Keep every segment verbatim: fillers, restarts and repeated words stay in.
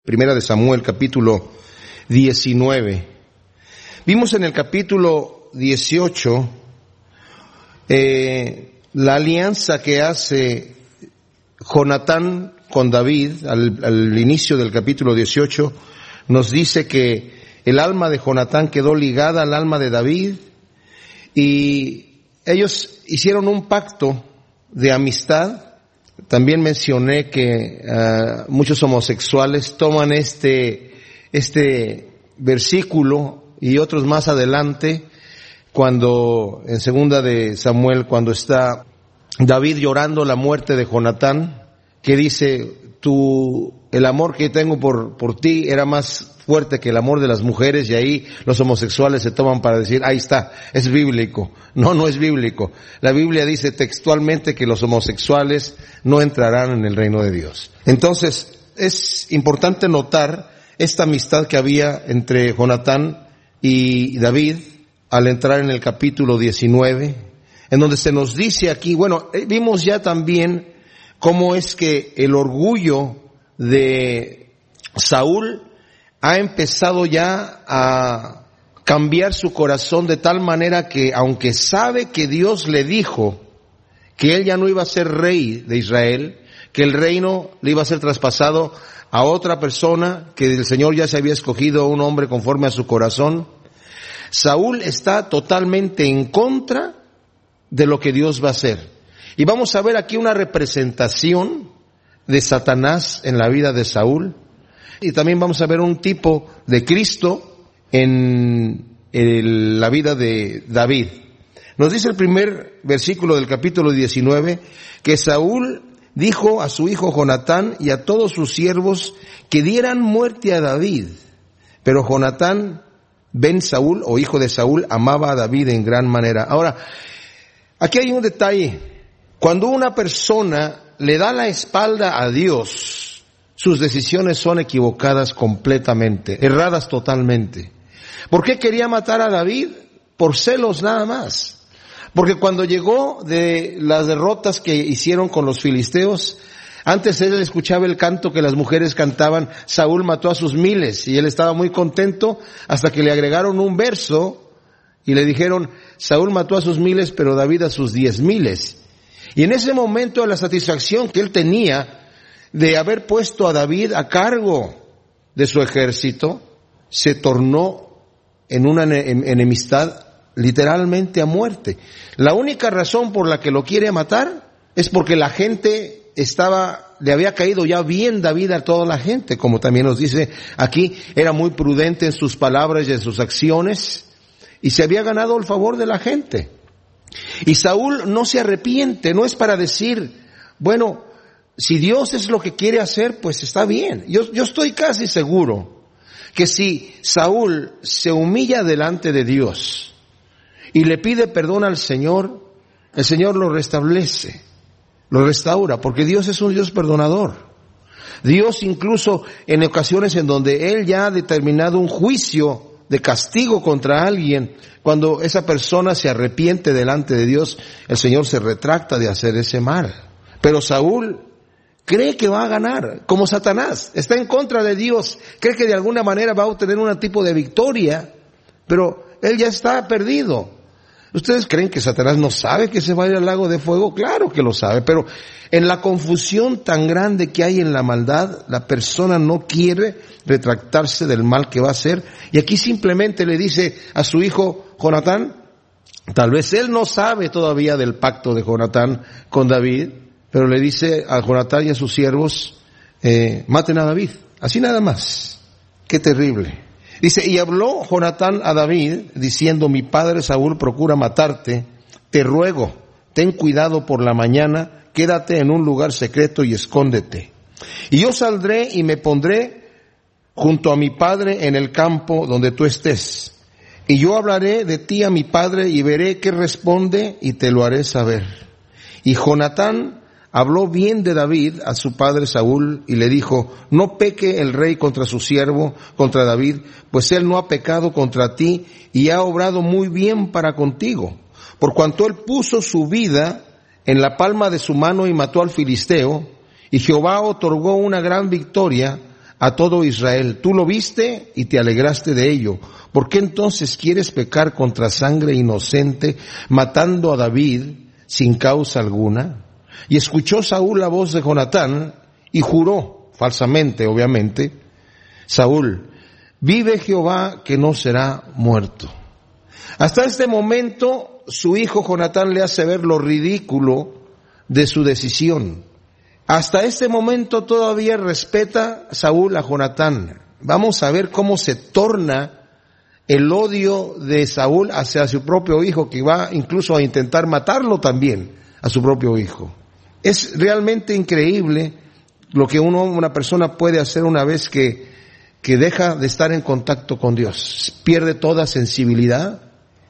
Primera de Samuel, capítulo diecinueve. Vimos en el capítulo dieciocho eh, la alianza que hace Jonatán con David. Al, al inicio del capítulo dieciocho nos dice que el alma de Jonatán quedó ligada al alma de David y ellos hicieron un pacto de amistad. También mencioné que uh, muchos homosexuales toman este, este versículo y otros más adelante, cuando, en segunda de Samuel, cuando está David llorando la muerte de Jonatán, que dice, tu, el amor que tengo por, por ti era más fuerte que el amor de las mujeres, y ahí los homosexuales se toman para decir, ahí está, es bíblico. No, no es bíblico. La Biblia dice textualmente que los homosexuales no entrarán en el reino de Dios. Entonces, es importante notar esta amistad que había entre Jonatán y David al entrar en el capítulo diecinueve, en donde se nos dice aquí, bueno, vimos ya también cómo es que el orgullo de Saúl ha empezado ya a cambiar su corazón de tal manera que, aunque sabe que Dios le dijo que él ya no iba a ser rey de Israel, que el reino le iba a ser traspasado a otra persona, que el Señor ya se había escogido un hombre conforme a su corazón, Saúl está totalmente en contra de lo que Dios va a hacer. Y vamos a ver aquí una representación de Satanás en la vida de Saúl. Y también vamos a ver un tipo de Cristo en, en la vida de David. Nos dice el primer versículo del capítulo diecinueve que Saúl dijo a su hijo Jonatán y a todos sus siervos que dieran muerte a David. Pero Jonatán, ben Saúl, o hijo de Saúl, amaba a David en gran manera. Ahora, aquí hay un detalle. Cuando una persona le da la espalda a Dios, sus decisiones son equivocadas completamente, erradas totalmente. ¿Por qué quería matar a David? Por celos nada más. Porque cuando llegó de las derrotas que hicieron con los filisteos, antes él escuchaba el canto que las mujeres cantaban, Saúl mató a sus miles, y él estaba muy contento hasta que le agregaron un verso y le dijeron, Saúl mató a sus miles, pero David a sus diez miles. Y en ese momento, la satisfacción que él tenía de haber puesto a David a cargo de su ejército, se tornó en una enemistad literalmente a muerte. La única razón por la que lo quiere matar es porque la gente estaba, le había caído ya bien David a toda la gente, como también nos dice aquí, era muy prudente en sus palabras y en sus acciones, y se había ganado el favor de la gente. Y Saúl no se arrepiente, no es para decir, bueno, si Dios es lo que quiere hacer, pues está bien. Yo, yo estoy casi seguro que si Saúl se humilla delante de Dios y le pide perdón al Señor, el Señor lo restablece, lo restaura, porque Dios es un Dios perdonador. Dios incluso en ocasiones en donde Él ya ha determinado un juicio de castigo contra alguien, cuando esa persona se arrepiente delante de Dios, el Señor se retracta de hacer ese mal. Pero Saúl cree que va a ganar, como Satanás, está en contra de Dios, cree que de alguna manera va a obtener un tipo de victoria, pero él ya está perdido. ¿Ustedes creen que Satanás no sabe que se va a ir al lago de fuego? Claro que lo sabe, pero en la confusión tan grande que hay en la maldad, la persona no quiere retractarse del mal que va a hacer, y aquí simplemente le dice a su hijo Jonatán, tal vez él no sabe todavía del pacto de Jonatán con David, pero le dice a Jonatán y a sus siervos, eh, maten a David, así nada más. Qué terrible. Dice, y habló Jonatán a David, diciendo, mi padre Saúl procura matarte, te ruego, ten cuidado por la mañana, quédate en un lugar secreto y escóndete. Y yo saldré y me pondré junto a mi padre en el campo donde tú estés. Y yo hablaré de ti a mi padre y veré qué responde y te lo haré saber. Y Jonatán habló bien de David a su padre Saúl y le dijo, no peque el rey contra su siervo, contra David, pues él no ha pecado contra ti y ha obrado muy bien para contigo, por cuanto él puso su vida en la palma de su mano y mató al filisteo, y Jehová otorgó una gran victoria a todo Israel. Tú lo viste y te alegraste de ello. ¿Por qué entonces quieres pecar contra sangre inocente, matando a David sin causa alguna? Y escuchó Saúl la voz de Jonatán y juró, falsamente obviamente, Saúl, vive Jehová que no será muerto. Hasta este momento su hijo Jonatán le hace ver lo ridículo de su decisión. Hasta este momento todavía respeta Saúl a Jonatán. Vamos a ver cómo se torna el odio de Saúl hacia su propio hijo, que va incluso a intentar matarlo también, a su propio hijo. Es realmente increíble lo que uno, una persona puede hacer una vez que, que deja de estar en contacto con Dios. Pierde toda sensibilidad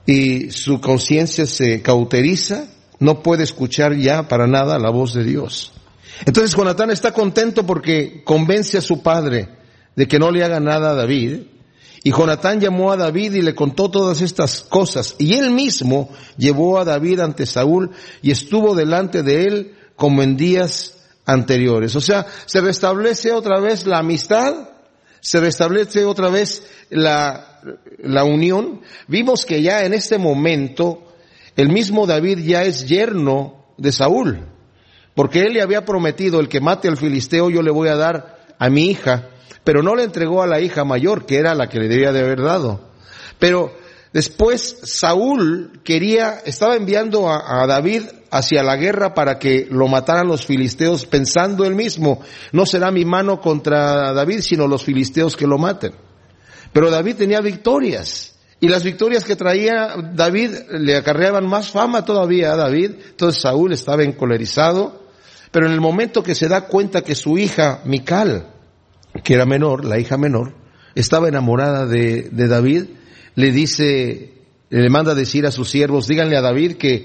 y su conciencia se cauteriza, no puede escuchar ya para nada la voz de Dios. Entonces Jonatán está contento porque convence a su padre de que no le haga nada a David. Y Jonatán llamó a David y le contó todas estas cosas. Y él mismo llevó a David ante Saúl y estuvo delante de él como en días anteriores. O sea, se restablece otra vez la amistad, se restablece otra vez la, la unión. Vimos que ya en este momento el mismo David ya es yerno de Saúl, porque él le había prometido: el que mate al filisteo yo le voy a dar a mi hija, pero no le entregó a la hija mayor, que era la que le debía de haber dado. Pero después Saúl quería, estaba enviando a, a David hacia la guerra para que lo mataran los filisteos, pensando él mismo: no será mi mano contra David, sino los filisteos que lo maten. Pero David tenía victorias, y las victorias que traía David le acarreaban más fama todavía a David. Entonces Saúl estaba encolerizado, pero en el momento que se da cuenta que su hija Mical, que era menor, la hija menor, estaba enamorada de, de David, le dice, le manda a decir a sus siervos: díganle a David que,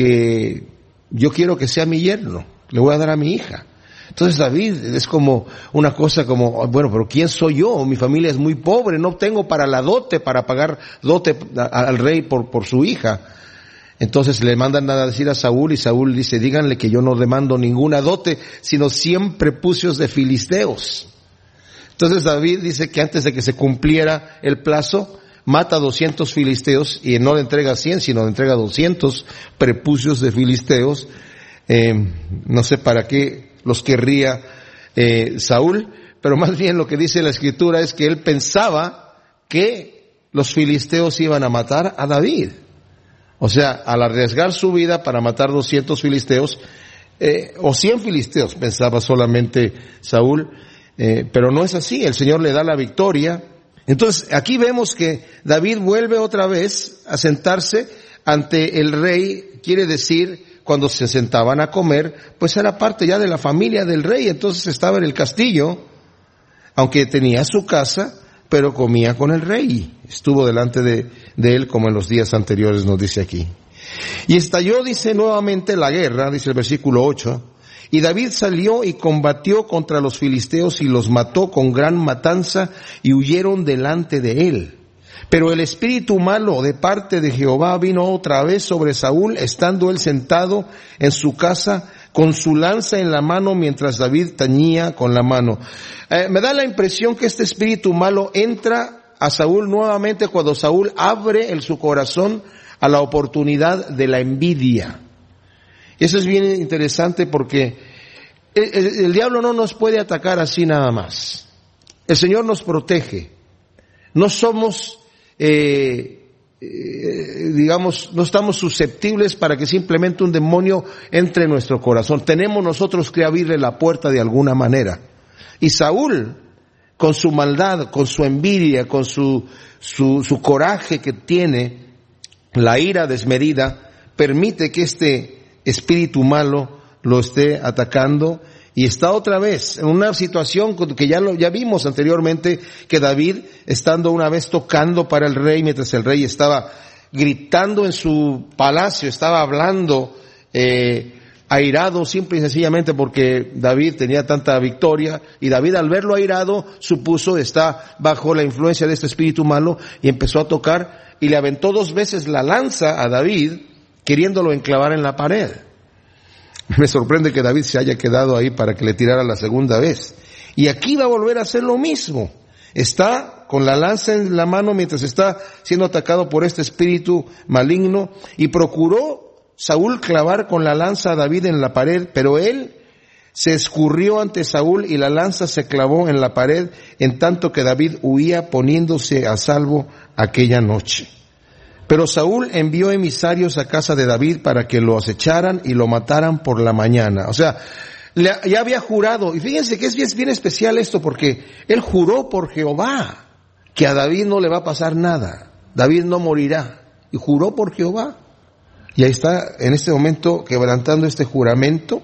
que yo quiero que sea mi yerno, le voy a dar a mi hija. Entonces David es como una cosa como, bueno, pero ¿quién soy yo? Mi familia es muy pobre, no tengo para la dote, para pagar dote al rey por, por su hija. Entonces le mandan a decir a Saúl, y Saúl dice: díganle que yo no demando ninguna dote, sino cien prepucios de filisteos. Entonces David dice que antes de que se cumpliera el plazo, mata a doscientos filisteos, y no le entrega cien, sino le entrega doscientos prepucios de filisteos. Eh, no sé para qué los querría eh, Saúl, pero más bien lo que dice la Escritura es que él pensaba que los filisteos iban a matar a David. O sea, al arriesgar su vida para matar doscientos filisteos, eh, o cien filisteos, pensaba solamente Saúl, eh, pero no es así. El Señor le da la victoria. Entonces, aquí vemos que David vuelve otra vez a sentarse ante el rey. Quiere decir, cuando se sentaban a comer, pues era parte ya de la familia del rey. Entonces estaba en el castillo, aunque tenía su casa, pero comía con el rey. Estuvo delante de, de él como en los días anteriores, nos dice aquí. Y estalló, dice, nuevamente la guerra, dice el versículo ocho, y David salió y combatió contra los filisteos y los mató con gran matanza, y huyeron delante de él. Pero el espíritu malo de parte de Jehová vino otra vez sobre Saúl, estando él sentado en su casa con su lanza en la mano, mientras David tañía con la mano. Eh, me da la impresión que este espíritu malo entra a Saúl nuevamente cuando Saúl abre el, su corazón a la oportunidad de la envidia. Y eso es bien interesante, porque el, el, el diablo no nos puede atacar así nada más. El Señor nos protege. No somos Eh, eh, digamos, no estamos susceptibles para que simplemente un demonio entre en nuestro corazón. Tenemos nosotros que abrirle la puerta de alguna manera. Y Saúl, con su maldad, con su envidia, con su, su, su coraje que tiene, la ira desmedida, permite que este espíritu malo lo esté atacando. Y está otra vez en una situación que ya lo, ya vimos anteriormente, que David, estando una vez tocando para el rey, mientras el rey estaba gritando en su palacio, estaba hablando, eh, airado, simple y sencillamente porque David tenía tanta victoria, y David, al verlo airado, supuso está bajo la influencia de este espíritu malo, y empezó a tocar, y le aventó dos veces la lanza a David, queriéndolo enclavar en la pared. Me sorprende que David se haya quedado ahí para que le tirara la segunda vez. Y aquí va a volver a hacer lo mismo. Está con la lanza en la mano mientras está siendo atacado por este espíritu maligno, y procuró Saúl clavar con la lanza a David en la pared, pero él se escurrió ante Saúl y la lanza se clavó en la pared, en tanto que David huía poniéndose a salvo aquella noche. Pero Saúl envió emisarios a casa de David para que lo acecharan y lo mataran por la mañana. O sea, ya había jurado, y fíjense que es bien, es bien especial esto, porque él juró por Jehová que a David no le va a pasar nada, David no morirá, y juró por Jehová. Y ahí está en este momento quebrantando este juramento,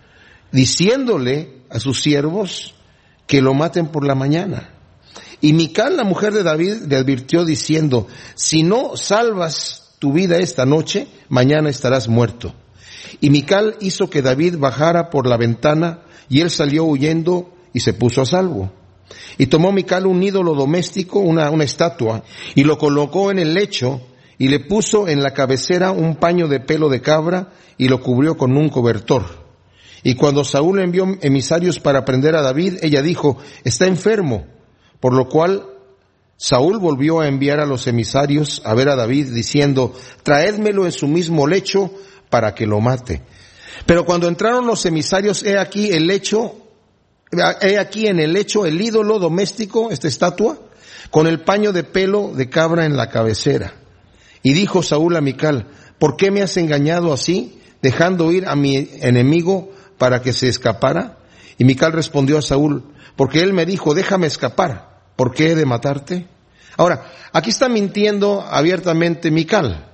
diciéndole a sus siervos que lo maten por la mañana. Y Mical, la mujer de David, le advirtió diciendo: si no salvas tu vida esta noche, mañana estarás muerto. Y Mical hizo que David bajara por la ventana, y él salió huyendo y se puso a salvo. Y tomó Mical un ídolo doméstico, una, una estatua, y lo colocó en el lecho, y le puso en la cabecera un paño de pelo de cabra, y lo cubrió con un cobertor. Y cuando Saúl envió emisarios para prender a David, ella dijo: está enfermo. Por lo cual Saúl volvió a enviar a los emisarios a ver a David, diciendo: traédmelo en su mismo lecho para que lo mate. Pero cuando entraron los emisarios, he aquí el lecho, he aquí en el lecho el ídolo doméstico, esta estatua, con el paño de pelo de cabra en la cabecera. Y dijo Saúl a Mical: ¿por qué me has engañado así, dejando ir a mi enemigo para que se escapara? Y Mical respondió a Saúl: porque él me dijo: déjame escapar, ¿por qué he de matarte? Ahora, aquí está mintiendo abiertamente Mical.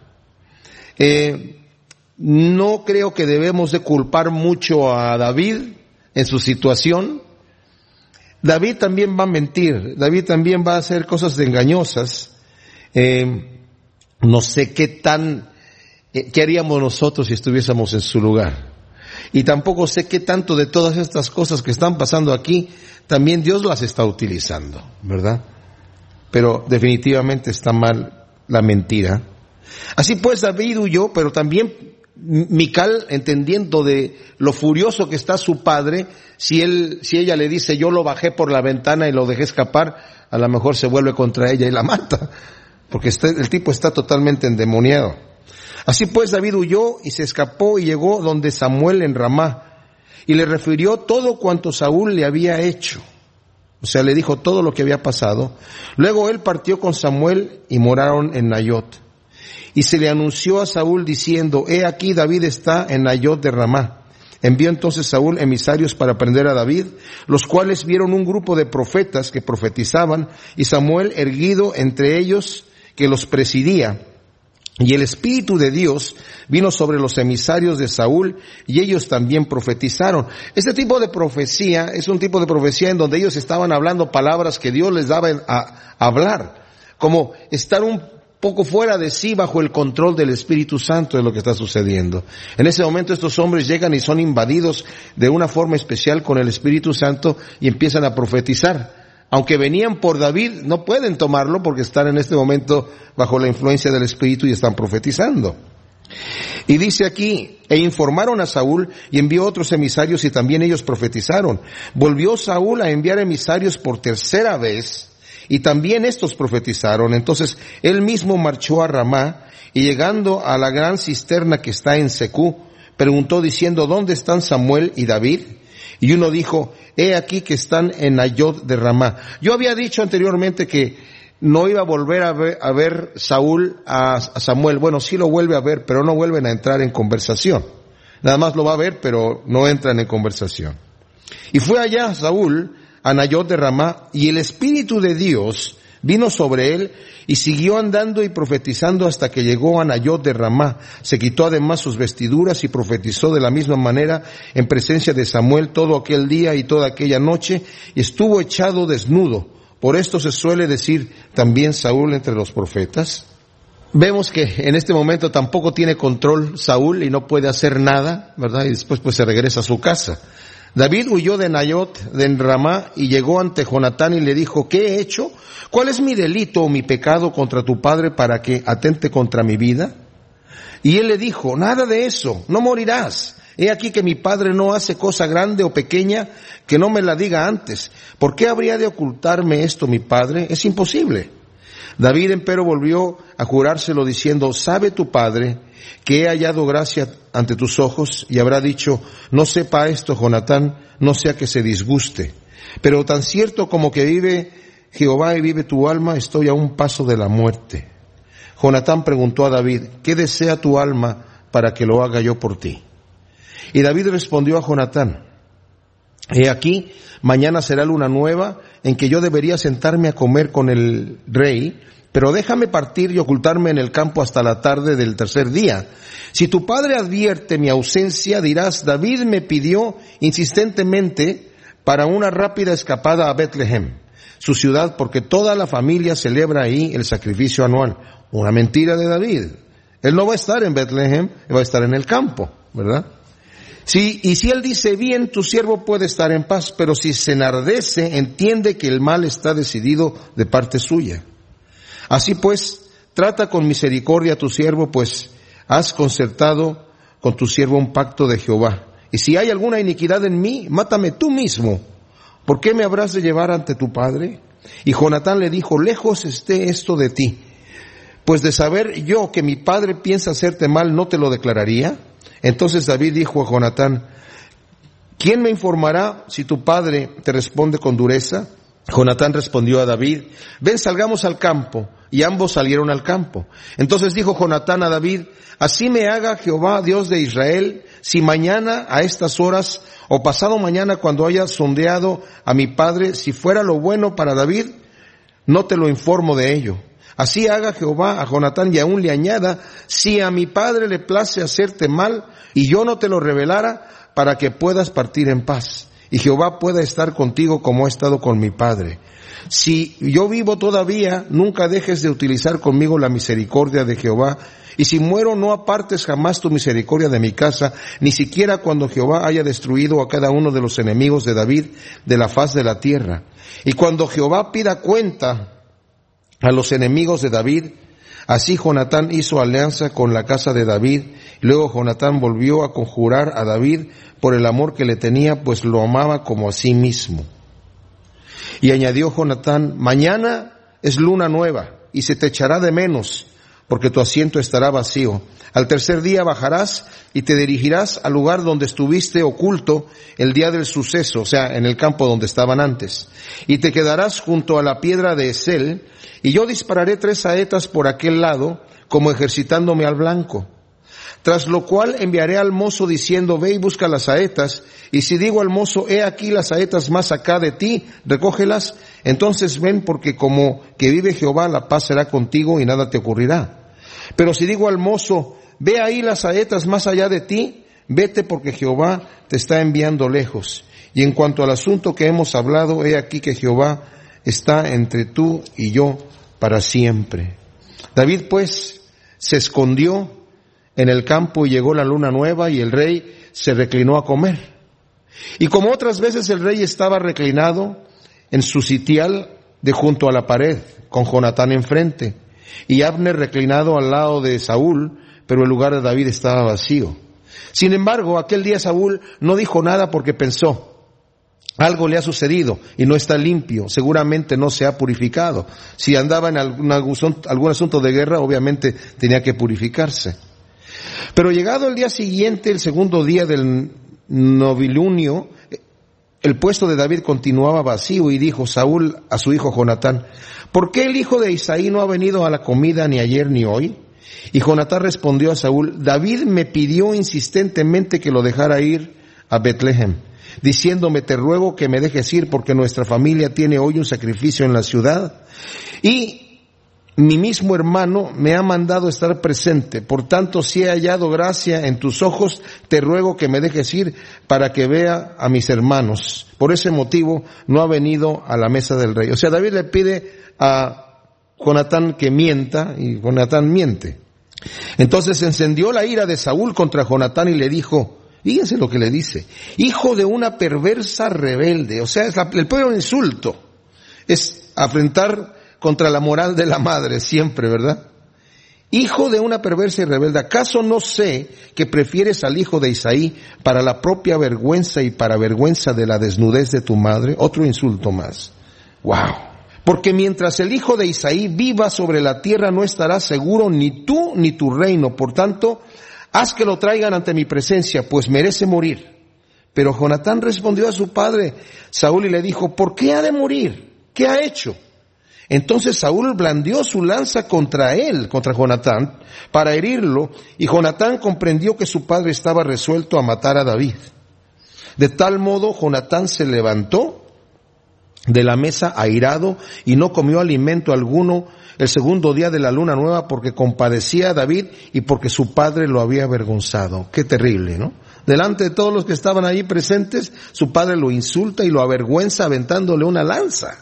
Eh, no creo que debemos de culpar mucho a David en su situación. David también va a mentir, David también va a hacer cosas engañosas. Eh, no sé qué tan, eh, qué haríamos nosotros si estuviésemos en su lugar. Y tampoco sé qué tanto de todas estas cosas que están pasando aquí, también Dios las está utilizando, ¿verdad? Pero definitivamente está mal la mentira. Así pues David huyó, pero también Mical, entendiendo de lo furioso que está su padre, si él, si ella le dice: yo lo bajé por la ventana y lo dejé escapar, a lo mejor se vuelve contra ella y la mata, porque este, el tipo está totalmente endemoniado. Así pues David huyó y se escapó y llegó donde Samuel en Ramá, y le refirió todo cuanto Saúl le había hecho. O sea, le dijo todo lo que había pasado. Luego él partió con Samuel y moraron en Nayot. Y se le anunció a Saúl diciendo: he aquí David está en Nayot de Ramá. Envió entonces Saúl emisarios para prender a David, los cuales vieron un grupo de profetas que profetizaban, y Samuel erguido entre ellos que los presidía. Y el Espíritu de Dios vino sobre los emisarios de Saúl, y ellos también profetizaron. Este tipo de profecía es un tipo de profecía en donde ellos estaban hablando palabras que Dios les daba a hablar, como estar un poco fuera de sí bajo el control del Espíritu Santo de lo que está sucediendo. En ese momento estos hombres llegan y son invadidos de una forma especial con el Espíritu Santo y empiezan a profetizar. Aunque venían por David, no pueden tomarlo porque están en este momento bajo la influencia del Espíritu y están profetizando. Y dice aquí: e informaron a Saúl, y envió otros emisarios, y también ellos profetizaron. Volvió Saúl a enviar emisarios por tercera vez, y también estos profetizaron. Entonces él mismo marchó a Ramá, y llegando a la gran cisterna que está en Secú, preguntó diciendo: ¿dónde están Samuel y David? Y uno dijo: he aquí que están en Nayot de Ramá. Yo había dicho anteriormente que no iba a volver a ver, a ver Saúl a, a Samuel. Bueno, sí lo vuelve a ver, pero no vuelven a entrar en conversación. Nada más lo va a ver, pero no entran en conversación. Y fue allá Saúl a Nayot de Ramá, y el Espíritu de Dios vino sobre él, y siguió andando y profetizando hasta que llegó a Nayot de Ramá. Se quitó además sus vestiduras y profetizó de la misma manera en presencia de Samuel todo aquel día y toda aquella noche, y estuvo echado desnudo. Por esto se suele decir también Saúl entre los profetas. Vemos que en este momento tampoco tiene control Saúl y no puede hacer nada, ¿verdad? Y después pues se regresa a su casa. David huyó de Nayot de Ramá y llegó ante Jonatán y le dijo: ¿qué he hecho? ¿Cuál es mi delito o mi pecado contra tu padre para que atente contra mi vida? Y él le dijo: nada de eso, no morirás. He aquí que mi padre no hace cosa grande o pequeña que no me la diga antes. ¿Por qué habría de ocultarme esto mi padre? Es imposible. David empero volvió a jurárselo diciendo, sabe tu padre que he hallado gracia ante tus ojos, y habrá dicho, no sepa esto Jonatán, no sea que se disguste. Pero tan cierto como que vive Jehová y vive tu alma, estoy a un paso de la muerte. Jonatán preguntó a David, ¿qué desea tu alma para que lo haga yo por ti? Y David respondió a Jonatán, he aquí, mañana será luna nueva en que yo debería sentarme a comer con el rey, pero déjame partir y ocultarme en el campo hasta la tarde del tercer día. Si tu padre advierte mi ausencia, dirás, David me pidió insistentemente para una rápida escapada a Betlehem, su ciudad, porque toda la familia celebra ahí el sacrificio anual. Una mentira de David. Él no va a estar en Betlehem, va a estar en el campo, ¿verdad? Sí, y si él dice, bien, tu siervo puede estar en paz, pero si se enardece, entiende que el mal está decidido de parte suya. Así pues, trata con misericordia a tu siervo, pues has concertado con tu siervo un pacto de Jehová. Y si hay alguna iniquidad en mí, mátame tú mismo. ¿Por qué me habrás de llevar ante tu padre? Y Jonatán le dijo, lejos esté esto de ti, pues de saber yo que mi padre piensa hacerte mal, ¿no te lo declararía? Entonces David dijo a Jonatán, ¿quién me informará si tu padre te responde con dureza? Jonatán respondió a David, ven, salgamos al campo. Y ambos salieron al campo. Entonces dijo Jonatán a David, así me haga Jehová, Dios de Israel, si mañana a estas horas o pasado mañana cuando haya sondeado a mi padre, si fuera lo bueno para David, no te lo informo de ello. Así haga Jehová a Jonatán y aún le añada, si a mi padre le place hacerte mal y yo no te lo revelara, para que puedas partir en paz. Y Jehová pueda estar contigo como ha estado con mi padre. Si yo vivo todavía, nunca dejes de utilizar conmigo la misericordia de Jehová. Y si muero, no apartes jamás tu misericordia de mi casa, ni siquiera cuando Jehová haya destruido a cada uno de los enemigos de David de la faz de la tierra. Y cuando Jehová pida cuenta a los enemigos de David, así Jonatán hizo alianza con la casa de David. Luego Jonatán volvió a conjurar a David por el amor que le tenía, pues lo amaba como a sí mismo. Y añadió Jonatán, mañana es luna nueva y se te echará de menos, porque tu asiento estará vacío. Al tercer día bajarás y te dirigirás al lugar donde estuviste oculto el día del suceso, o sea, en el campo donde estaban antes. Y te quedarás junto a la piedra de Esel, y yo dispararé tres saetas por aquel lado, como ejercitándome al blanco. Tras lo cual enviaré al mozo diciendo, ve y busca las saetas, y si digo al mozo, he aquí las saetas más acá de ti, recógelas, entonces ven, porque como que vive Jehová, la paz será contigo y nada te ocurrirá. Pero si digo al mozo, ve ahí las saetas más allá de ti, vete, porque Jehová te está enviando lejos. Y en cuanto al asunto que hemos hablado, he aquí que Jehová está entre tú y yo para siempre. David pues se escondió en el campo y llegó la luna nueva y el rey se reclinó a comer. Y como otras veces el rey estaba reclinado en su sitial de junto a la pared, con Jonatán enfrente, y Abner reclinado al lado de Saúl, pero el lugar de David estaba vacío. Sin embargo, aquel día Saúl no dijo nada porque pensó, algo le ha sucedido y no está limpio, seguramente no se ha purificado. Si andaba en algún, algún asunto de guerra, obviamente tenía que purificarse. Pero llegado el día siguiente, el segundo día del novilunio, el puesto de David continuaba vacío y dijo Saúl a su hijo Jonatán, ¿por qué el hijo de Isaí no ha venido a la comida ni ayer ni hoy? Y Jonatán respondió a Saúl, David me pidió insistentemente que lo dejara ir a Betlehem, diciéndome, te ruego que me dejes ir porque nuestra familia tiene hoy un sacrificio en la ciudad y mi mismo hermano me ha mandado estar presente. Por tanto, si he hallado gracia en tus ojos, te ruego que me dejes ir para que vea a mis hermanos. Por ese motivo no ha venido a la mesa del rey. O sea, David le pide a Jonatán que mienta y Jonatán miente. Entonces se encendió la ira de Saúl contra Jonatán y le dijo, fíjense lo que le dice, hijo de una perversa rebelde. O sea, es la, el peor insulto es afrentar contra la moral de la madre siempre, ¿verdad? hijo de una perversa y rebelde, ¿acaso no sé que prefieres al hijo de Isaí para la propia vergüenza y para vergüenza de la desnudez de tu madre? Otro insulto más. Wow. Porque mientras el hijo de Isaí viva sobre la tierra no estará seguro ni tú ni tu reino. Por tanto, haz que lo traigan ante mi presencia, pues merece morir. Pero Jonatán respondió a su padre Saúl y le dijo, ¿por qué ha de morir? ¿Qué ha hecho? Entonces Saúl blandió su lanza contra él, contra Jonatán, para herirlo, y Jonatán comprendió que su padre estaba resuelto a matar a David. De tal modo, Jonatán se levantó de la mesa airado y no comió alimento alguno el segundo día de la luna nueva porque compadecía a David y porque su padre lo había avergonzado. Qué terrible, ¿no? Delante de todos los que estaban allí presentes, su padre lo insulta y lo avergüenza aventándole una lanza.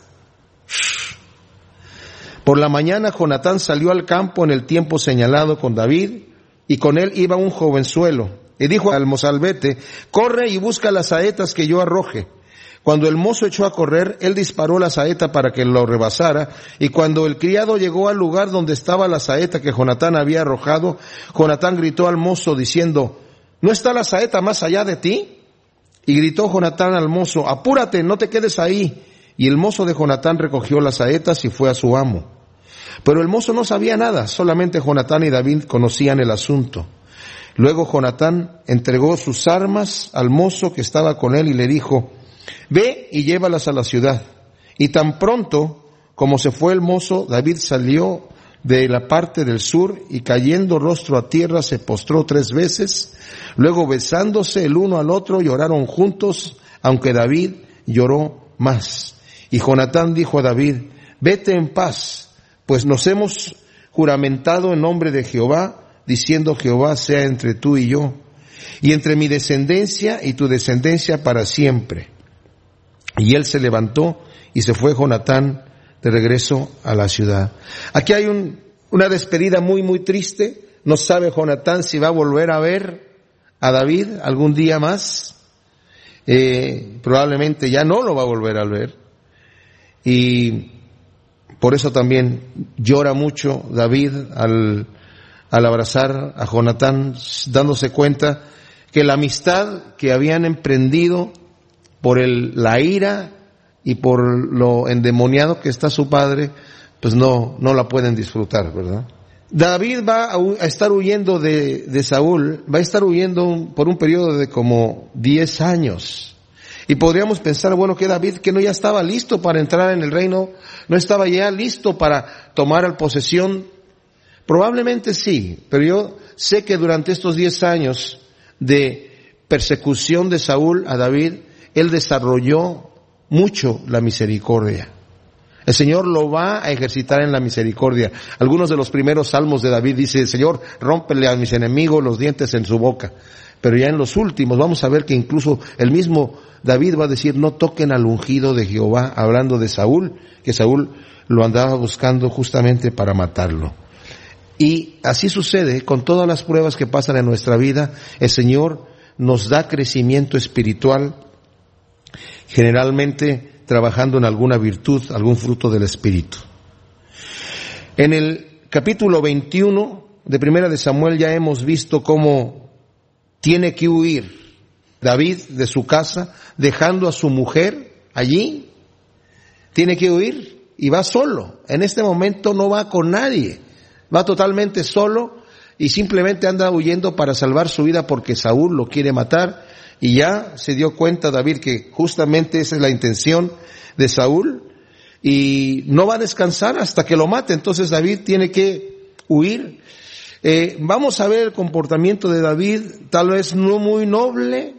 Por la mañana Jonatán salió al campo en el tiempo señalado con David, y con él iba un jovenzuelo. Y dijo al mozalbete, corre y busca las saetas que yo arroje. Cuando el mozo echó a correr, él disparó la saeta para que lo rebasara, y cuando el criado llegó al lugar donde estaba la saeta que Jonatán había arrojado, Jonatán gritó al mozo diciendo, ¿no está la saeta más allá de ti? Y gritó Jonatán al mozo, apúrate, no te quedes ahí. Y el mozo de Jonatán recogió las saetas y fue a su amo. Pero el mozo no sabía nada, solamente Jonatán y David conocían el asunto. Luego Jonatán entregó sus armas al mozo que estaba con él y le dijo, ve y llévalas a la ciudad. Y tan pronto como se fue el mozo, David salió de la parte del sur y cayendo rostro a tierra se postró tres veces. Luego besándose el uno al otro lloraron juntos, aunque David lloró más. Y Jonatán dijo a David, vete en paz, pues nos hemos juramentado en nombre de Jehová, diciendo Jehová sea entre tú y yo, y entre mi descendencia y tu descendencia para siempre. Y él se levantó y se fue Jonatán de regreso a la ciudad. Aquí hay un, una despedida muy, muy triste. No sabe Jonatán si va a volver a ver a David algún día más. Eh, probablemente ya no lo va a volver a ver. Y por eso también llora mucho David al, al abrazar a Jonatán, dándose cuenta que la amistad que habían emprendido por el, la ira y por lo endemoniado que está su padre, pues no, no la pueden disfrutar, ¿verdad? David va a, a estar huyendo de, de Saúl, va a estar huyendo un, por un periodo de como diez años. Y podríamos pensar, bueno, que David, que no ya estaba listo para entrar en el reino, no estaba ya listo para tomar posesión. Probablemente sí, pero yo sé que durante estos diez años de persecución de Saúl a David, él desarrolló mucho la misericordia. El Señor lo va a ejercitar en la misericordia. Algunos de los primeros salmos de David dice, Señor, rómpele a mis enemigos los dientes en su boca. Pero ya en los últimos vamos a ver que incluso el mismo David va a decir, no toquen al ungido de Jehová, hablando de Saúl, que Saúl lo andaba buscando justamente para matarlo. Y así sucede con todas las pruebas que pasan en nuestra vida. El Señor nos da crecimiento espiritual, generalmente trabajando en alguna virtud, algún fruto del Espíritu. En el capítulo veintiuno de Primera de Samuel ya hemos visto cómo tiene que huir David de su casa, dejando a su mujer allí. Tiene que huir y va solo. En este momento no va con nadie. Va totalmente solo y simplemente anda huyendo para salvar su vida porque Saúl lo quiere matar. Y ya se dio cuenta David que justamente esa es la intención de Saúl y no va a descansar hasta que lo mate. Entonces David tiene que huir. Eh, vamos a ver el comportamiento de David, tal vez no muy noble.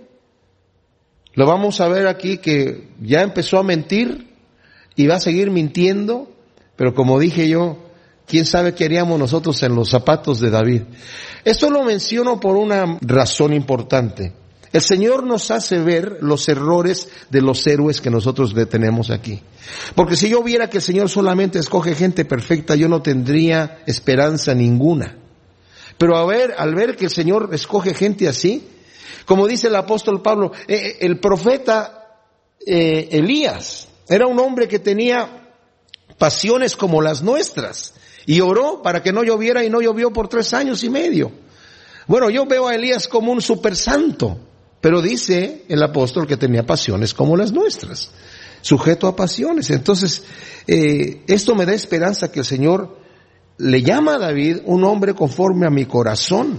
Lo vamos a ver aquí que ya empezó a mentir y va a seguir mintiendo, pero como dije yo, quién sabe qué haríamos nosotros en los zapatos de David. Esto lo menciono por una razón importante. El Señor nos hace ver los errores de los héroes que nosotros le tenemos aquí. Porque si yo viera que el Señor solamente escoge gente perfecta, yo no tendría esperanza ninguna. Pero a ver, al ver que el Señor escoge gente así, como dice el apóstol Pablo, eh, el profeta eh, Elías era un hombre que tenía pasiones como las nuestras. Y oró para que no lloviera y no llovió por tres años y medio. Bueno, yo veo a Elías como un super santo, pero dice el apóstol que tenía pasiones como las nuestras, sujeto a pasiones. Entonces, eh, esto me da esperanza que el Señor le llama a David un hombre conforme a mi corazón,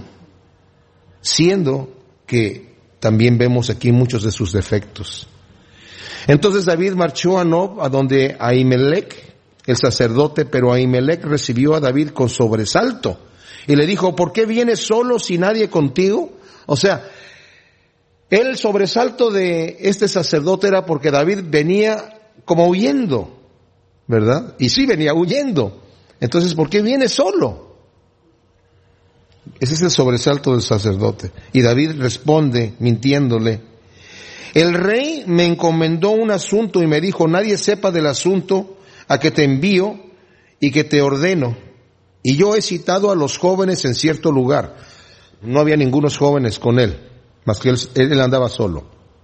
siendo que también vemos aquí muchos de sus defectos. Entonces David marchó a Nob, a donde Ahimelech, el sacerdote, pero Ahimelech recibió a David con sobresalto y le dijo, ¿por qué vienes solo sin nadie contigo? O sea, el sobresalto de este sacerdote era porque David venía como huyendo, ¿verdad? Y sí venía huyendo. Entonces, ¿por qué viene solo? Ese es el sobresalto del sacerdote. Y David responde, mintiéndole, el rey me encomendó un asunto y me dijo, nadie sepa del asunto a que te envío y que te ordeno. Y yo he citado a los jóvenes en cierto lugar. No había ningunos jóvenes con él, más que él, él andaba solo.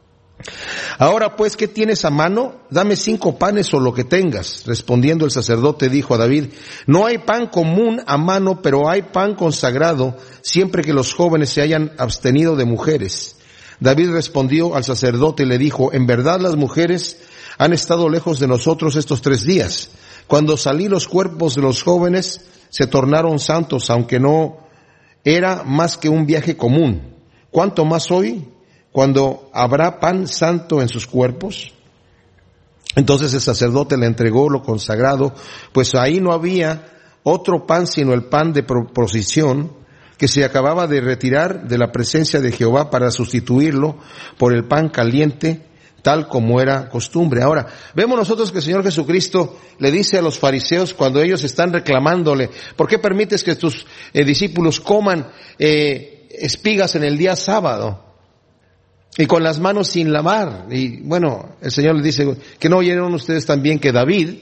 Ahora pues, ¿qué tienes a mano? Dame cinco panes o lo que tengas. Respondiendo el sacerdote dijo a David, no hay pan común a mano, pero hay pan consagrado, siempre que los jóvenes se hayan abstenido de mujeres. David respondió al sacerdote y le dijo, en verdad las mujeres han estado lejos de nosotros estos tres días. Cuando salí, los cuerpos de los jóvenes se tornaron santos, aunque no era más que un viaje común. ¿Cuánto más hoy, cuando habrá pan santo en sus cuerpos? Entonces el sacerdote le entregó lo consagrado, pues ahí no había otro pan sino el pan de proposición, que se acababa de retirar de la presencia de Jehová para sustituirlo por el pan caliente, tal como era costumbre. Ahora, vemos nosotros que el Señor Jesucristo le dice a los fariseos cuando ellos están reclamándole, ¿por qué permites que tus eh, discípulos coman eh, espigas en el día sábado y con las manos sin lavar? Y bueno, el Señor les dice, ¿que no oyeron ustedes también que David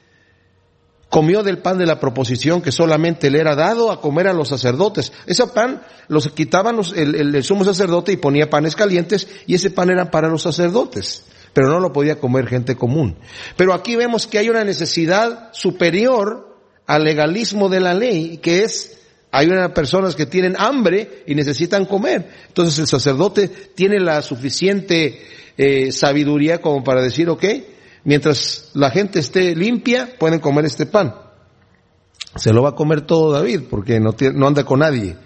comió del pan de la proposición que solamente le era dado a comer a los sacerdotes? Ese pan los quitaban los, el, el, el sumo sacerdote y ponía panes calientes, y ese pan era para los sacerdotes, pero no lo podía comer gente común. Pero aquí vemos que hay una necesidad superior al legalismo de la ley, que es, hay unas personas que tienen hambre y necesitan comer. Entonces el sacerdote tiene la suficiente eh, sabiduría como para decir, ok, mientras la gente esté limpia, pueden comer este pan. Se lo va a comer todo David, porque no, tiene, no anda con nadie.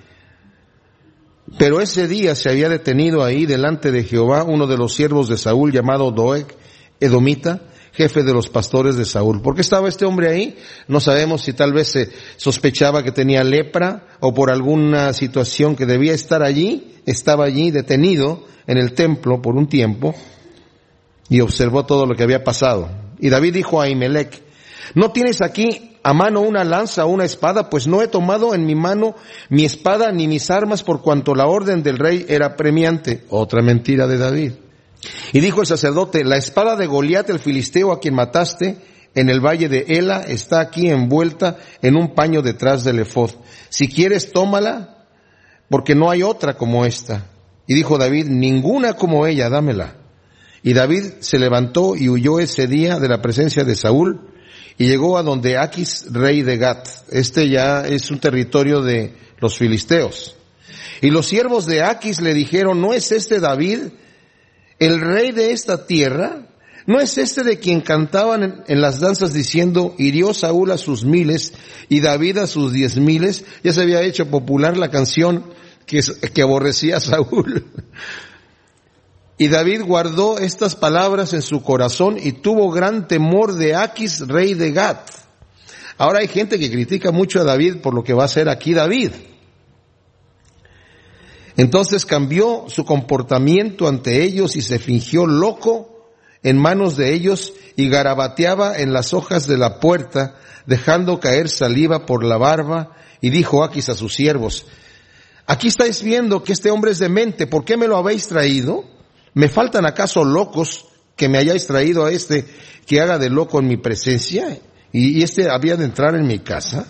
Pero ese día se había detenido ahí delante de Jehová uno de los siervos de Saúl, llamado Doeg, edomita, jefe de los pastores de Saúl. ¿Por qué estaba este hombre ahí? No sabemos si tal vez se sospechaba que tenía lepra o por alguna situación que debía estar allí. Estaba allí detenido en el templo por un tiempo y observó todo lo que había pasado. Y David dijo a Ahimelech, ¿no tienes aquí a mano una lanza o una espada? Pues no he tomado en mi mano mi espada ni mis armas, por cuanto la orden del rey era premiante. Otra mentira de David. Y dijo el sacerdote, la espada de Goliat el filisteo a quien mataste en el valle de Ela está aquí envuelta en un paño detrás del efod. Si quieres, tómala, porque no hay otra como esta. Y dijo David, ninguna como ella, dámela. Y David se levantó y huyó ese día de la presencia de Saúl y llegó a donde Aquis, rey de Gat. Este ya es un territorio de los filisteos. Y los siervos de Aquis le dijeron, ¿no es este David el rey de esta tierra? ¿No es este de quien cantaban en, en las danzas diciendo, hirió Saúl a sus miles y David a sus diez miles? Ya se había hecho popular la canción que, que aborrecía a Saúl. Y David guardó estas palabras en su corazón y tuvo gran temor de Aquis, rey de Gat. Ahora hay gente que critica mucho a David por lo que va a hacer aquí David. Entonces cambió su comportamiento ante ellos y se fingió loco en manos de ellos y garabateaba en las hojas de la puerta, dejando caer saliva por la barba, y dijo Aquis a sus siervos, aquí estáis viendo que este hombre es demente, ¿por qué me lo habéis traído? ¿Me faltan acaso locos que me hayáis traído a este que haga de loco en mi presencia? Y, y este había de entrar en mi casa.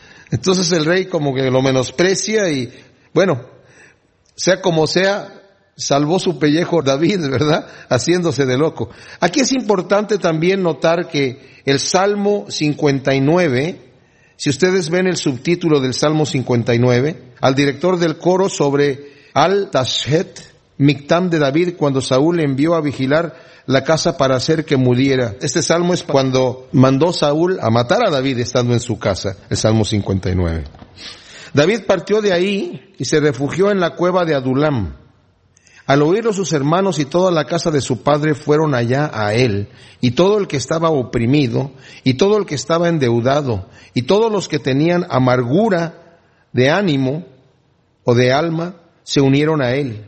Entonces el rey como que lo menosprecia y, bueno, sea como sea, salvó su pellejo David, ¿verdad? Haciéndose de loco. Aquí es importante también notar que el Salmo cincuenta y nueve, si ustedes ven el subtítulo del Salmo cincuenta y nueve, al director del coro sobre Al-Tashet, Mictam de David, cuando Saúl envió a vigilar la casa para hacer que muriera. Este salmo es cuando mandó Saúl a matar a David estando en su casa, el Salmo cincuenta y nueve. David partió de ahí y se refugió en la cueva de Adulam. Al oírlo sus hermanos y toda la casa de su padre fueron allá a él, y todo el que estaba oprimido, y todo el que estaba endeudado, y todos los que tenían amargura de ánimo o de alma, se unieron a él.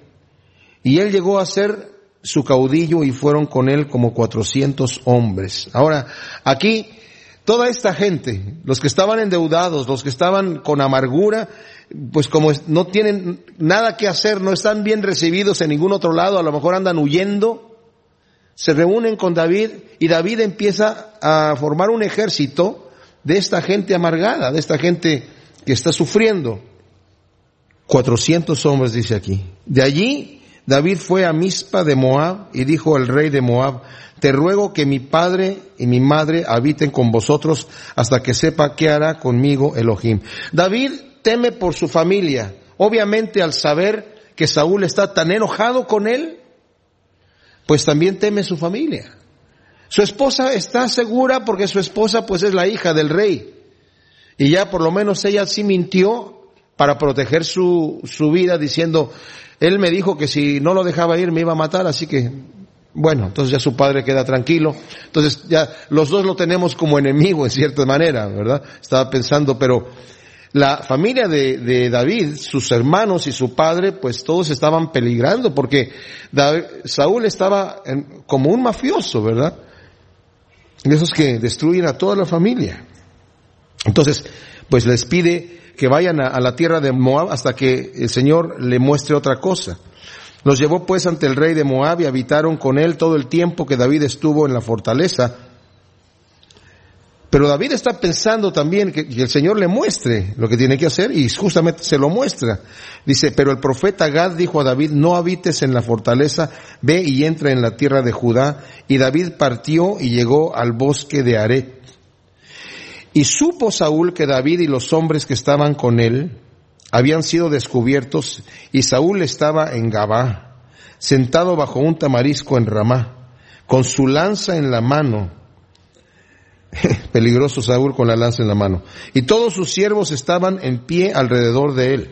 Y él llegó a ser su caudillo y fueron con él como cuatrocientos hombres. Ahora, aquí, toda esta gente, los que estaban endeudados, los que estaban con amargura, pues como no tienen nada que hacer, no están bien recibidos en ningún otro lado, a lo mejor andan huyendo, se reúnen con David y David empieza a formar un ejército de esta gente amargada, de esta gente que está sufriendo. cuatrocientos hombres dice aquí. De allí David fue a Mizpa de Moab y dijo al rey de Moab: te ruego que mi padre y mi madre habiten con vosotros hasta que sepa qué hará conmigo Elohim. David teme por su familia. Obviamente, al saber que Saúl está tan enojado con él, pues también teme su familia. Su esposa está segura porque su esposa pues es la hija del rey. Y ya por lo menos ella sí mintió para proteger su, su vida, diciendo: él me dijo que si no lo dejaba ir me iba a matar, así que, bueno, entonces ya su padre queda tranquilo. Entonces ya los dos lo tenemos como enemigo en cierta manera, ¿verdad? Estaba pensando, pero la familia de, de David, sus hermanos y su padre, pues todos estaban peligrando porque David, Saúl estaba en, como un mafioso, ¿verdad? De esos que destruyen a toda la familia. Entonces, pues les pide que vayan a, a la tierra de Moab hasta que el Señor le muestre otra cosa. Los llevó pues ante el rey de Moab y habitaron con él todo el tiempo que David estuvo en la fortaleza. Pero David está pensando también que, que el Señor le muestre lo que tiene que hacer, y justamente se lo muestra. Dice: pero el profeta Gad dijo a David: no habites en la fortaleza, ve y entra en la tierra de Judá. Y David partió y llegó al bosque de Aret. Y supo Saúl que David y los hombres que estaban con él habían sido descubiertos, y Saúl estaba en Gabá, sentado bajo un tamarisco en Ramá, con su lanza en la mano. Peligroso Saúl con la lanza en la mano. Y todos sus siervos estaban en pie alrededor de él.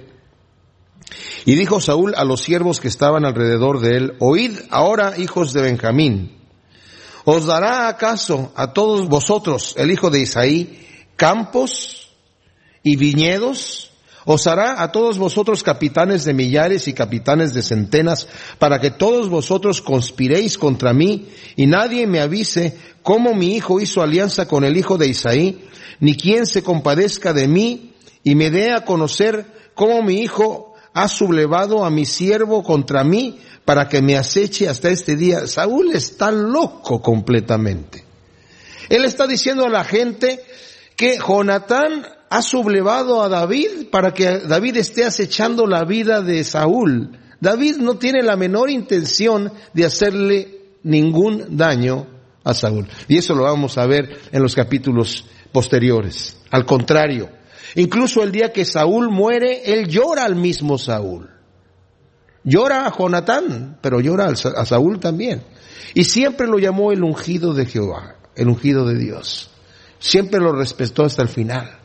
Y dijo Saúl a los siervos que estaban alrededor de él: oíd ahora, hijos de Benjamín, ¿os dará acaso a todos vosotros el hijo de Isaí campos y viñedos? ¿Os hará a todos vosotros capitanes de millares y capitanes de centenas, para que todos vosotros conspiréis contra mí, y nadie me avise cómo mi hijo hizo alianza con el hijo de Isaí, ni quien se compadezca de mí, y me dé a conocer cómo mi hijo ha sublevado a mi siervo contra mí, para que me aceche hasta este día? Saúl está loco completamente. Él está diciendo a la gente que Jonatán ha sublevado a David para que David esté acechando la vida de Saúl. David no tiene la menor intención de hacerle ningún daño a Saúl. Y eso lo vamos a ver en los capítulos posteriores. Al contrario, incluso el día que Saúl muere, él llora al mismo Saúl. Llora a Jonatán, pero llora a Saúl también. Y siempre lo llamó el ungido de Jehová, el ungido de Dios. Siempre lo respetó hasta el final.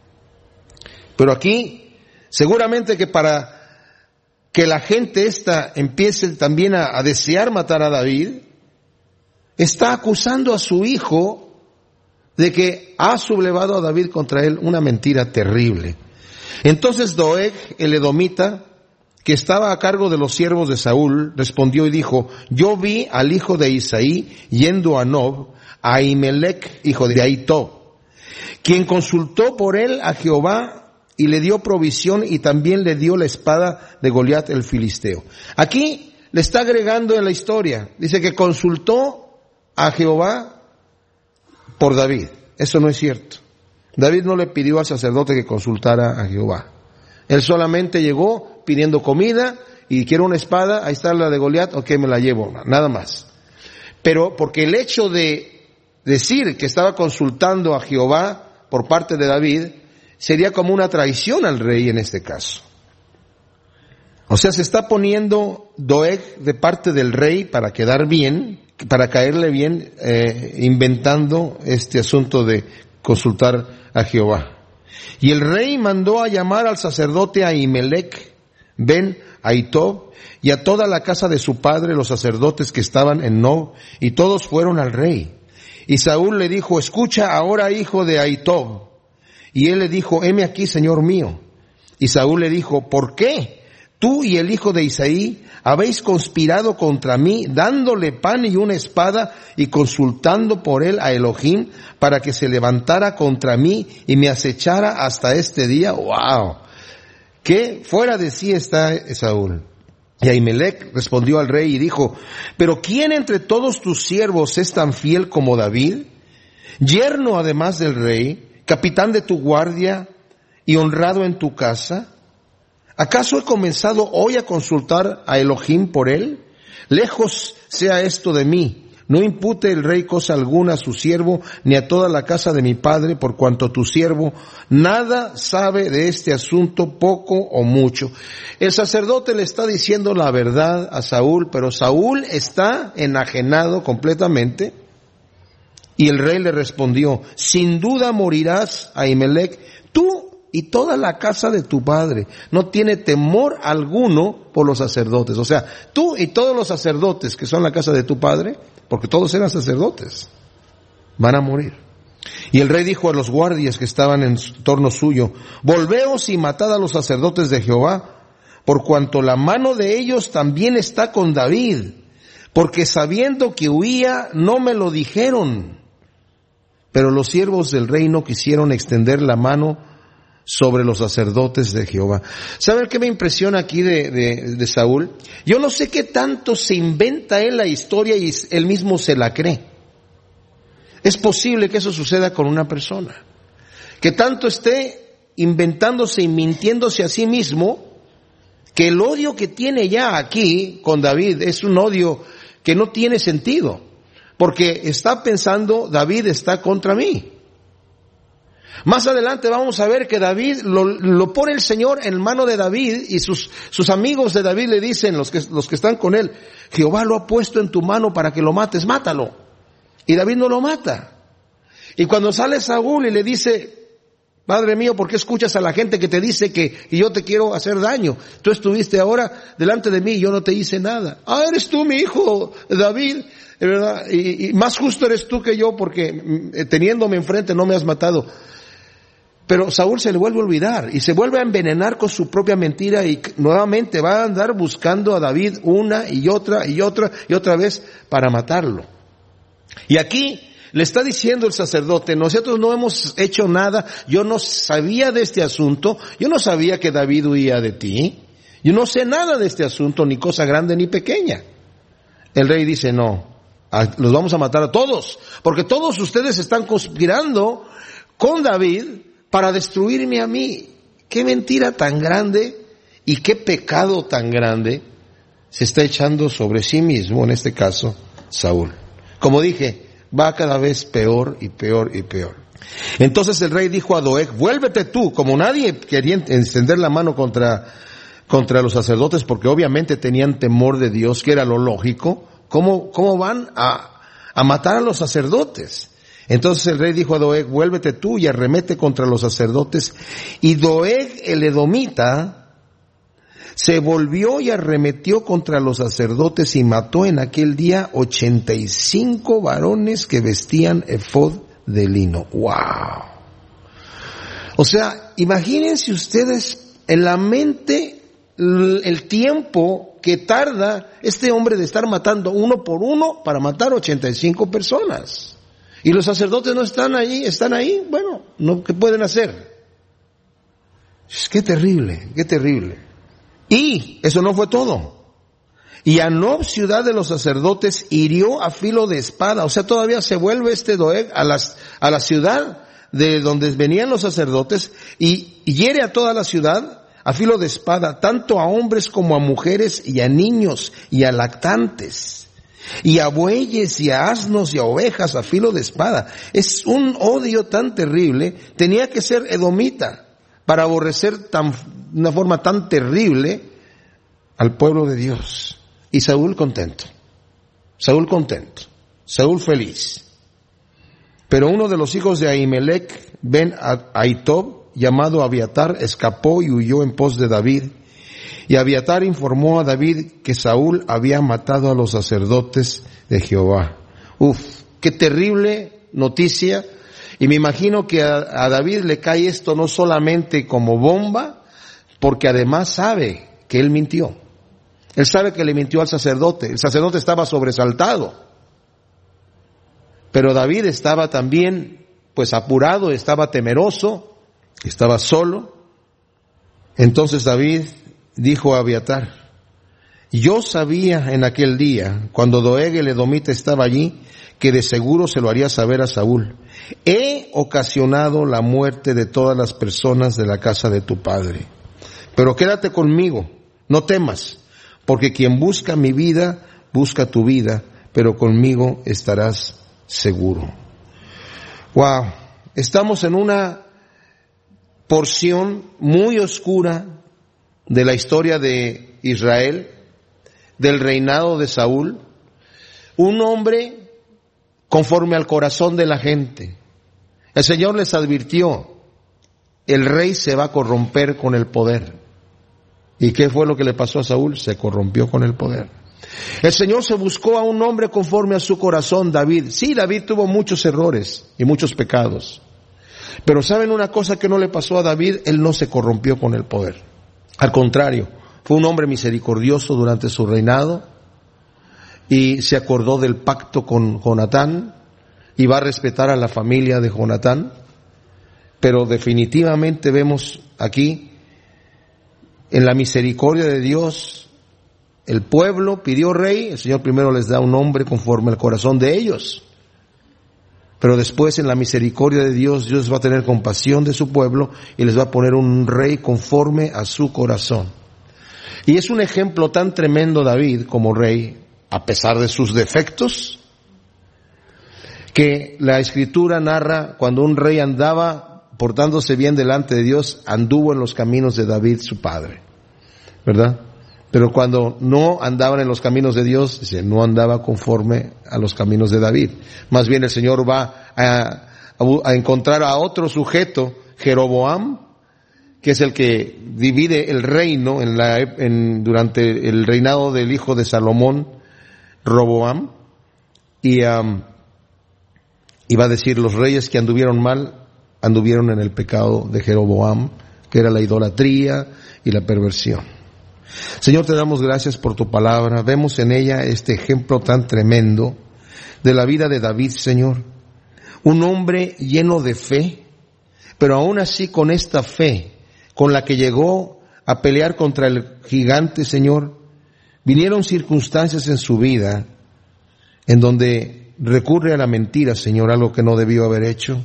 Pero aquí, seguramente que para que la gente esta empiece también a, a desear matar a David, está acusando a su hijo de que ha sublevado a David contra él, una mentira terrible. Entonces Doeg, el edomita, que estaba a cargo de los siervos de Saúl, respondió y dijo: yo vi al hijo de Isaí yendo a Nob, a Ahimelech, hijo de Ahitob, quien consultó por él a Jehová y le dio provisión, y también le dio la espada de Goliat el filisteo. Aquí le está agregando en la historia, dice que consultó a Jehová por David. Eso no es cierto. David no le pidió al sacerdote que consultara a Jehová. Él solamente llegó pidiendo comida y quiero una espada, ahí está la de Goliat, ok, me la llevo, nada más. Pero porque el hecho de decir que estaba consultando a Jehová por parte de David, sería como una traición al rey en este caso. O sea, se está poniendo Doeg de parte del rey para quedar bien, para caerle bien, eh, inventando este asunto de consultar a Jehová. Y el rey mandó a llamar al sacerdote Ahimelech ben Ahitob y a toda la casa de su padre, los sacerdotes que estaban en Nob, y todos fueron al rey. Y Saúl le dijo, escucha ahora, hijo de Ahitob. Y él le dijo, heme aquí, señor mío. Y Saúl le dijo, ¿por qué? Tú y el hijo de Isaí habéis conspirado contra mí, dándole pan y una espada y consultando por él a Elohim para que se levantara contra mí y me acechara hasta este día. ¡Wow! ¿Qué fuera de sí está Saúl? Y Ahimelech respondió al rey y dijo, ¿pero quién entre todos tus siervos es tan fiel como David? Yerno además del rey, capitán de tu guardia y honrado en tu casa. ¿Acaso he comenzado hoy a consultar a Elohim por él? Lejos sea esto de mí. No impute el rey cosa alguna a su siervo, ni a toda la casa de mi padre, por cuanto tu siervo nada sabe de este asunto, poco o mucho. El sacerdote le está diciendo la verdad a Saúl, pero Saúl está enajenado completamente. Y el rey le respondió, sin duda morirás, Ahimelech, tú y toda la casa de tu padre. No tiene temor alguno por los sacerdotes. O sea, tú y todos los sacerdotes que son la casa de tu padre, porque todos eran sacerdotes, van a morir. Y el rey dijo a los guardias que estaban en torno suyo, volveos y matad a los sacerdotes de Jehová, por cuanto la mano de ellos también está con David, porque sabiendo que huía, no me lo dijeron. Pero los siervos del rey no quisieron extender la mano sobre los sacerdotes de Jehová. ¿Saben qué me impresiona aquí de, de, de Saúl? Yo no sé qué tanto se inventa él la historia y él mismo se la cree. Es posible que eso suceda con una persona, que tanto esté inventándose y mintiéndose a sí mismo, que el odio que tiene ya aquí con David es un odio que no tiene sentido, porque está pensando, David está contra mí. Más adelante vamos a ver que David lo, lo pone el Señor en mano de David y sus, sus amigos de David le dicen, los que, los que están con él, Jehová lo ha puesto en tu mano para que lo mates, mátalo. Y David no lo mata. Y cuando sale Saúl y le dice, Padre mío, ¿por qué escuchas a la gente que te dice que, que yo te quiero hacer daño? Tú estuviste ahora delante de mí y yo no te hice nada. Ah, eres tú mi hijo, David, ¿verdad? Y, y más justo eres tú que yo porque eh, teniéndome enfrente no me has matado. Pero Saúl se le vuelve a olvidar y se vuelve a envenenar con su propia mentira y nuevamente va a andar buscando a David una y otra y otra y otra vez para matarlo. Y aquí le está diciendo el sacerdote, nosotros no hemos hecho nada, yo no sabía de este asunto, yo no sabía que David huía de ti, yo no sé nada de este asunto, ni cosa grande ni pequeña. El rey dice, no, los vamos a matar a todos, porque todos ustedes están conspirando con David para destruirme a mí. Qué mentira tan grande y qué pecado tan grande se está echando sobre sí mismo, en este caso, Saúl. Como dije, va cada vez peor y peor y peor. Entonces el rey dijo a Doeg, vuélvete tú, como nadie quería extender la mano contra, contra los sacerdotes, porque obviamente tenían temor de Dios, que era lo lógico. ¿Cómo, cómo van a, a matar a los sacerdotes? Entonces el rey dijo a Doeg, vuélvete tú y arremete contra los sacerdotes. Y Doeg el edomita se volvió y arremetió contra los sacerdotes y mató en aquel día ochenta y cinco varones que vestían efod de lino. ¡Wow! O sea, imagínense ustedes en la mente el tiempo que tarda este hombre de estar matando uno por uno para matar ochenta y cinco personas. Y los sacerdotes no están ahí, están ahí, bueno, no, ¿qué pueden hacer? Qué terrible, qué terrible. Y eso no fue todo. Y a Nob, ciudad de los sacerdotes, hirió a filo de espada. O sea, todavía se vuelve este Doeg a, las, a la ciudad de donde venían los sacerdotes y, y hiere a toda la ciudad a filo de espada, tanto a hombres como a mujeres y a niños y a lactantes, y a bueyes y a asnos y a ovejas a filo de espada. Es un odio tan terrible. Tenía que ser edomita para aborrecer tan, de una forma tan terrible al pueblo de Dios. Y Saúl contento, Saúl contento, Saúl feliz. Pero uno de los hijos de Ahimelech, Ben Ahitob, llamado Abiatar, escapó y huyó en pos de David. Y Abiatar informó a David que Saúl había matado a los sacerdotes de Jehová. Uf, qué terrible noticia. Y me imagino que a, a David le cae esto no solamente como bomba, porque además sabe que él mintió. Él sabe que le mintió al sacerdote. El sacerdote estaba sobresaltado. Pero David estaba también, pues apurado, estaba temeroso, estaba solo. Entonces David dijo a Abiatar: yo sabía en aquel día, cuando Doeg el edomita estaba allí, que de seguro se lo haría saber a Saúl. He ocasionado la muerte de todas las personas de la casa de tu padre. Pero quédate conmigo, no temas, porque quien busca mi vida, busca tu vida, pero conmigo estarás seguro. Wow, estamos en una porción muy oscura de la historia de Israel, del reinado de Saúl, un hombre conforme al corazón de la gente. El Señor les advirtió: el rey se va a corromper con el poder. ¿Y qué fue lo que le pasó a Saúl? Se corrompió con el poder. El Señor se buscó a un hombre conforme a su corazón, David. Sí, David tuvo muchos errores y muchos pecados. Pero ¿saben una cosa que no le pasó a David? Él no se corrompió con el poder. Al contrario, fue un hombre misericordioso durante su reinado y se acordó del pacto con Jonatán y va a respetar a la familia de Jonatán. Pero definitivamente vemos aquí, en la misericordia de Dios, el pueblo pidió rey, el Señor primero les da un hombre conforme al corazón de ellos. Pero después, en la misericordia de Dios, Dios va a tener compasión de su pueblo y les va a poner un rey conforme a su corazón. Y es un ejemplo tan tremendo David como rey, a pesar de sus defectos, que la Escritura narra cuando un rey andaba portándose bien delante de Dios, anduvo en los caminos de David su padre, ¿verdad? Pero cuando no andaban en los caminos de Dios, dice, no andaba conforme a los caminos de David. Más bien el Señor va a, a encontrar a otro sujeto, Jeroboam, que es el que divide el reino en la, en, durante el reinado del hijo de Salomón, Roboam, y, um, y va a decir, los reyes que anduvieron mal, anduvieron en el pecado de Jeroboam, que era la idolatría y la perversión. Señor, te damos gracias por tu palabra. Vemos en ella este ejemplo tan tremendo de la vida de David, Señor. Un hombre lleno de fe, pero aún así con esta fe con la que llegó a pelear contra el gigante, Señor, vinieron circunstancias en su vida en donde recurre a la mentira, Señor, algo que no debió haber hecho.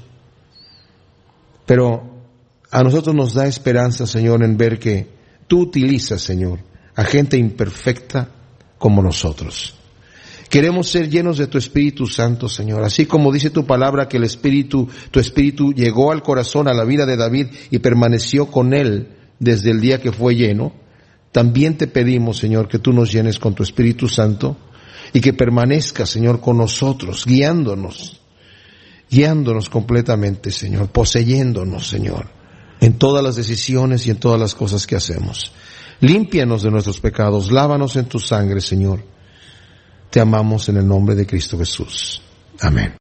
Pero a nosotros nos da esperanza, Señor, en ver que tú utilizas, Señor, a gente imperfecta como nosotros. Queremos ser llenos de tu Espíritu Santo, Señor. Así como dice tu palabra que el Espíritu, tu Espíritu llegó al corazón, a la vida de David y permaneció con él desde el día que fue lleno, también te pedimos, Señor, que tú nos llenes con tu Espíritu Santo y que permanezca, Señor, con nosotros, guiándonos, guiándonos completamente, Señor, poseyéndonos, Señor, en todas las decisiones y en todas las cosas que hacemos. Límpianos de nuestros pecados, lávanos en tu sangre, Señor. Te amamos en el nombre de Cristo Jesús. Amén.